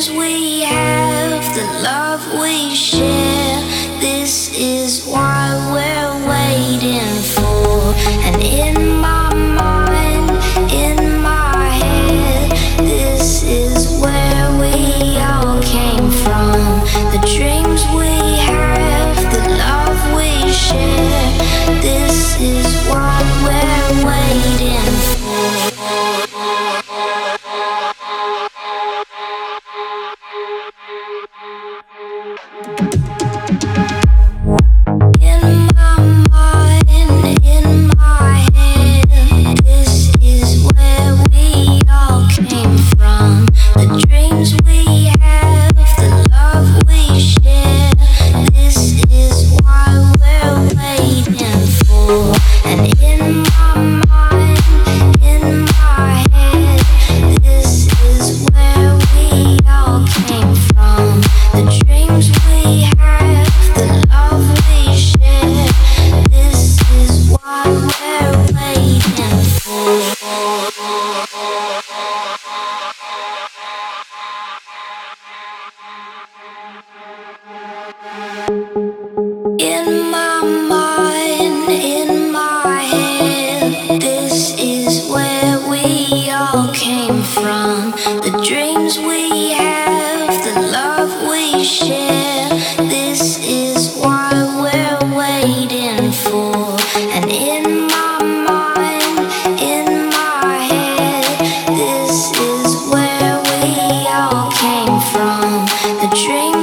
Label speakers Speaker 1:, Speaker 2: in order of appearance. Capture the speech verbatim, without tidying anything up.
Speaker 1: dreams we have, the love we share, this is why we're waiting for. And in my mind, in my head, this is where we all came from. The dreams we have, the love we share, this is why we're waiting for. In my mind, in my head, this is where we all came from. The dreams we have, the love we share, this is why we're waiting for. And in my mind, in my head, this is where we all came from. The dreams